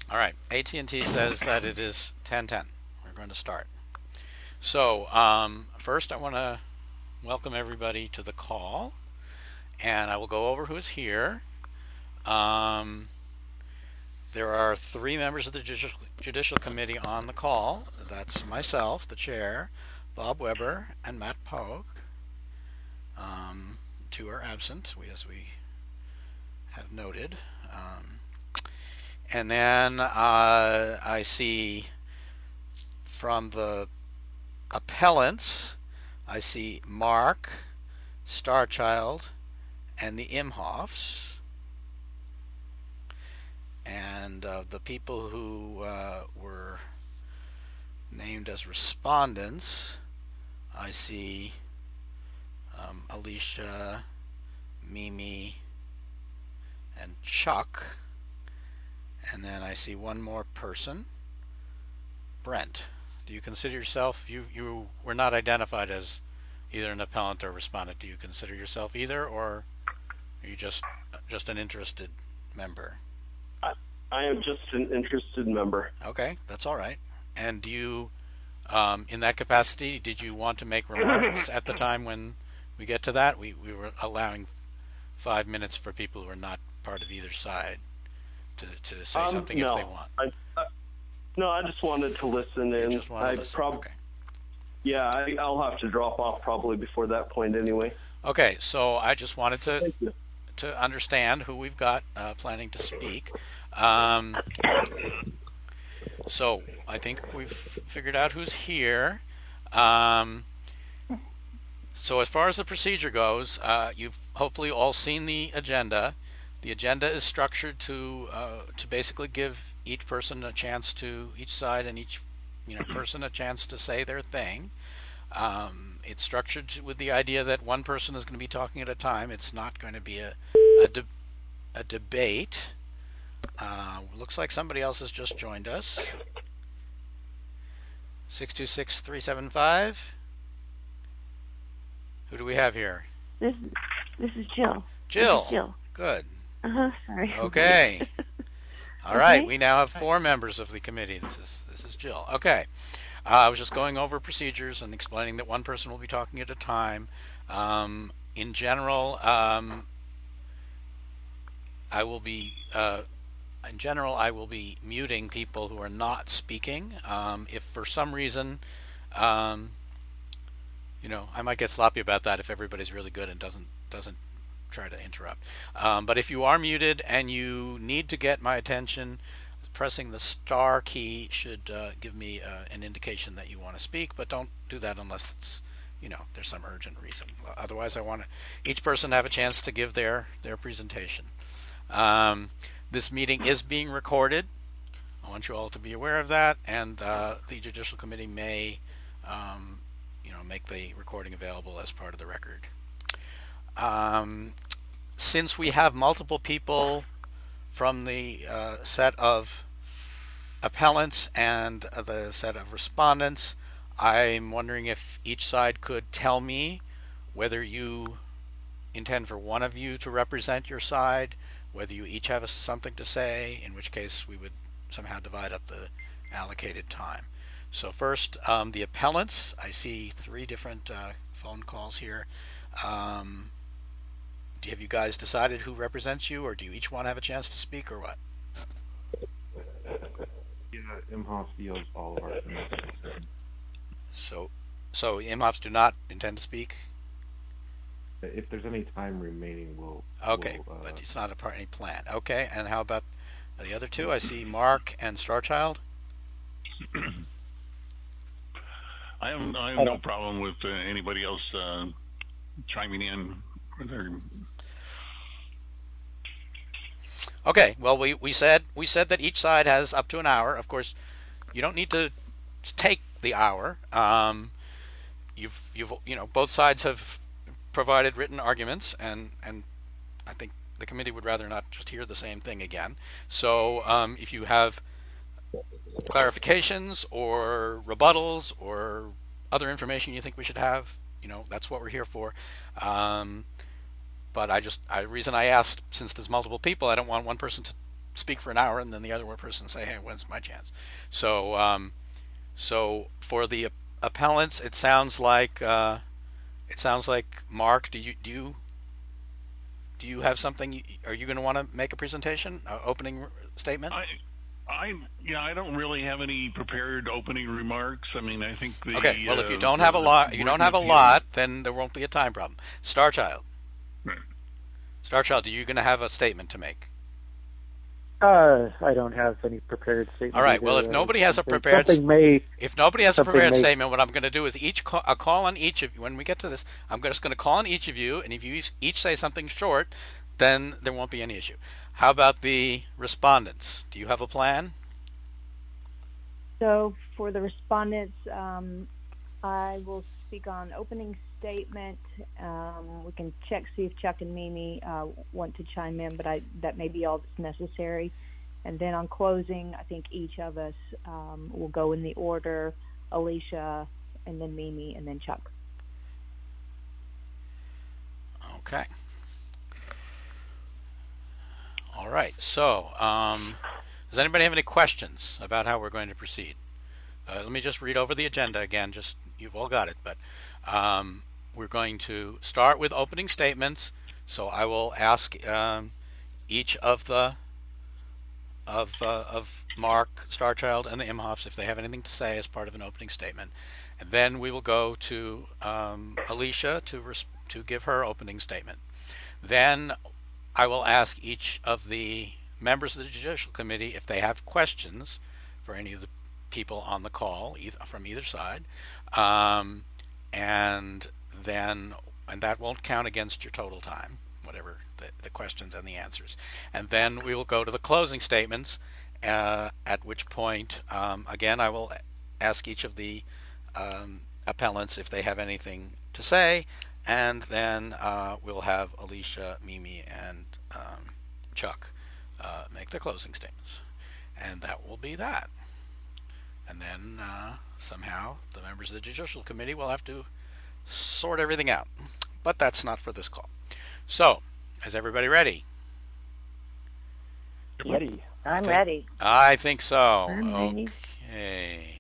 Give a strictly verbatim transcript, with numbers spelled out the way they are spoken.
All right. A T and T says that it is ten ten. We're going to start. So um, first, I want to welcome everybody to the call, and I will go over who's here. Um, there are three members of the Judicial, Judicial Committee on the call. That's myself, the chair, Bob Weber, and Matt Pogue. Um, two are absent, we, as we have noted. Um, and then uh, I see from the appellants, I see Mark, Starchild, and the Imhoffs. And uh, the people who uh, were named as respondents, I see um, Alicia, Mimi, and Chuck. And then I see one more person, Brent. Do you consider yourself, you, you were not identified as either an appellant or respondent. Do you consider yourself either, or are you just just an interested member? I, I am just an interested member. Okay, that's all right. And do you, um, in that capacity, did you want to make remarks at the time when we get to that? We, we were allowing five minutes for people who are not part of either side to, to say um, something no, if they want. I, uh, no, I just wanted to listen. You and just want to I listen. prob- Okay. Yeah, I, I'll have to drop off probably before that point anyway. Okay, so I just wanted to Thank you. to understand who we've got uh, planning to speak. Um, so I think we've figured out who's here. Um, so as far as the procedure goes, uh, you've hopefully all seen the agenda. The agenda is structured to uh, to basically give each person a chance to, each side and each you know person a chance to say their thing. Um, it's structured with the idea that one person is going to be talking at a time. It's not going to be a a, de- a debate. Uh, looks like somebody else has just joined us. six two six, three seven five. Who do we have here? This this is Jill. Jill. This is Jill. Good. Uh huh. Sorry. Okay. All right. Okay. We now have four members of the committee. This is this is Jill. Okay. Uh, I was just going over procedures and explaining that one person will be talking at a time. Um, in general, um, I will be uh, in general I will be muting people who are not speaking. Um, if for some reason, um, you know, I might get sloppy about that if everybody's really good and doesn't doesn't try to interrupt. Um, but if you are muted and you need to get my attention, pressing the star key should uh, give me uh, an indication that you want to speak, but don't do that unless it's, you know, there's some urgent reason. Otherwise, I want each person to have a chance to give their, their presentation. Um, this meeting is being recorded. I want you all to be aware of that, and uh, the Judicial Committee may, um, you know, make the recording available as part of the record. Um, since we have multiple people from the uh, set of appellants and the set of respondents, I'm wondering if each side could tell me whether you intend for one of you to represent your side, whether you each have something to say, in which case we would somehow divide up the allocated time. So first, um, the appellants. I see three different uh, phone calls here. Um, have you guys decided who represents you, or do you each want to have a chance to speak, or what? Yeah, Imhoff deals all of our things. So, so Imhoffs do not intend to speak? If there's any time remaining, we'll. Okay, we'll, uh, but it's not a part any plan. Okay, and how about the other two? I see Mark and Starchild. I have, I have no problem with uh, anybody else uh, chiming in. Okay, well, we, we said we said that each side has up to an hour. Of course, you don't need to take the hour. Um, you've you've you know both sides have provided written arguments, and and I think the committee would rather not just hear the same thing again. So um, if you have clarifications or rebuttals or other information you think we should have, you know, that's what we're here for. Um, but I just, I reason I asked, since there's multiple people, I don't want one person to speak for an hour, and then the other person say, "Hey, when's my chance?" So, um, so for the appellants, it sounds like uh, it sounds like Mark. Do you do you do you have something? You, are you going to want to make a presentation, uh, opening statement? I, I, yeah, I don't really have any prepared opening remarks. I mean, I think the Okay. Well, if you uh, don't the, have a lot, the you don't have a appeal- lot, then there won't be a time problem. Starchild. Right. Starchild, are you going to have a statement to make? Uh, I don't have any prepared statement. All right. Well, if either. nobody has a Something- prepared something may If nobody has a Something prepared may- statement, what I'm going to do is each call, a call on each of you. When we get to this, I'm just going to call on each of you, and if you each- each say something short, then there won't be any issue. How about the respondents? Do you have a plan? So for the respondents, um, I will speak on opening statement. Um, we can check, see if Chuck and Mimi uh, want to chime in, but I, that may be all that's necessary. And then on closing, I think each of us um, will go in the order, Alicia, and then Mimi, and then Chuck. Okay. All right. So, um, does anybody have any questions about how we're going to proceed? Uh, let me just read over the agenda again. Just you've all got it, but um, we're going to start with opening statements. So I will ask um, each of the of uh, of Mark, Starchild, and the Imhoffs if they have anything to say as part of an opening statement, and then we will go to um, Alicia to res- to give her opening statement. Then I will ask each of the members of the Judicial Committee if they have questions for any of the people on the call, either, from either side, um, and then and that won't count against your total time, whatever the, the questions and the answers. And then we will go to the closing statements, uh, at which point, um, again, I will ask each of the um, appellants if they have anything to say, and then uh, we'll have Alicia, Mimi, and um, Chuck uh, make the closing statements. And that will be that. And then uh, somehow the members of the Judicial Committee will have to sort everything out. But that's not for this call. So, is everybody ready? ready. I'm think- ready. I think so. I'm ready. Okay.